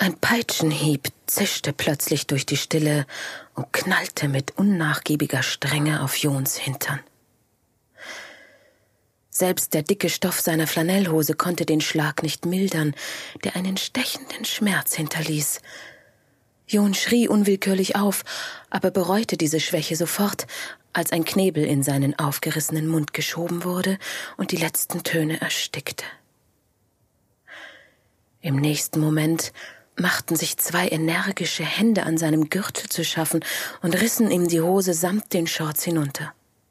Ein Peitschenhieb zischte plötzlich durch die Stille und knallte mit unnachgiebiger Strenge auf Jons Hintern. Selbst der dicke Stoff seiner Flanellhose konnte den Schlag nicht mildern, der einen stechenden Schmerz hinterließ. Jon schrie unwillkürlich auf, aber bereute diese Schwäche sofort, als ein Knebel in seinen aufgerissenen Mund geschoben wurde und die letzten Töne erstickte. Im nächsten Moment machten sich 2 energische Hände an seinem Gürtel zu schaffen und rissen ihm die Hose samt den Shorts hinunter.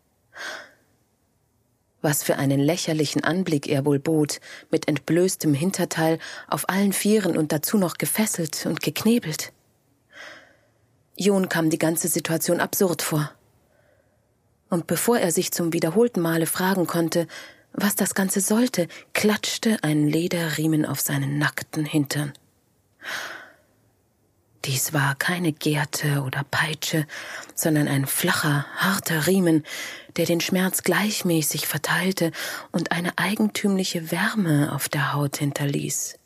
Was für einen lächerlichen Anblick er wohl bot, mit entblößtem Hinterteil, auf allen Vieren und dazu noch gefesselt und geknebelt. Jon kam die ganze Situation absurd vor. Und bevor er sich zum wiederholten Male fragen konnte, was das Ganze sollte, klatschte ein Lederriemen auf seinen nackten Hintern. Dies war keine Gerte oder Peitsche, sondern ein flacher, harter Riemen, der den Schmerz gleichmäßig verteilte und eine eigentümliche Wärme auf der Haut hinterließ.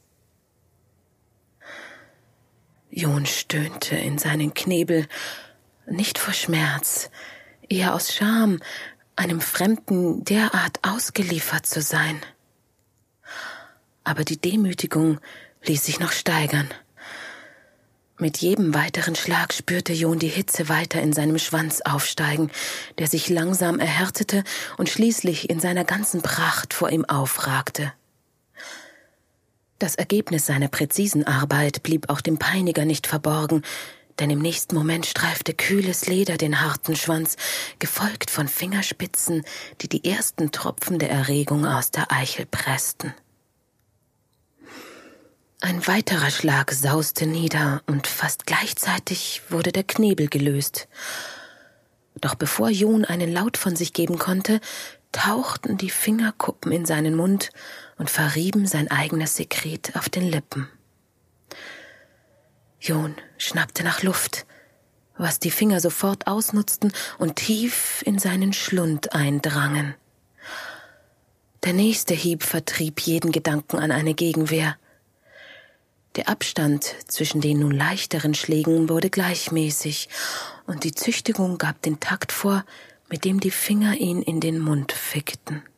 Jon stöhnte in seinen Knebel, nicht vor Schmerz, eher aus Scham, einem Fremden derart ausgeliefert zu sein. Aber die Demütigung ließ sich noch steigern. Mit jedem weiteren Schlag spürte Jon die Hitze weiter in seinem Schwanz aufsteigen, der sich langsam erhärtete und schließlich in seiner ganzen Pracht vor ihm aufragte. Das Ergebnis seiner präzisen Arbeit blieb auch dem Peiniger nicht verborgen, denn im nächsten Moment streifte kühles Leder den harten Schwanz, gefolgt von Fingerspitzen, die die ersten Tropfen der Erregung aus der Eichel pressten. Ein weiterer Schlag sauste nieder und fast gleichzeitig wurde der Knebel gelöst. Doch bevor Jon einen Laut von sich geben konnte, tauchten die Fingerkuppen in seinen Mund und verrieben sein eigenes Sekret auf den Lippen. Jon schnappte nach Luft, was die Finger sofort ausnutzten und tief in seinen Schlund eindrangen. Der nächste Hieb vertrieb jeden Gedanken an eine Gegenwehr. Der Abstand zwischen den nun leichteren Schlägen wurde gleichmäßig und die Züchtigung gab den Takt vor, mit dem die Finger ihn in den Mund fickten.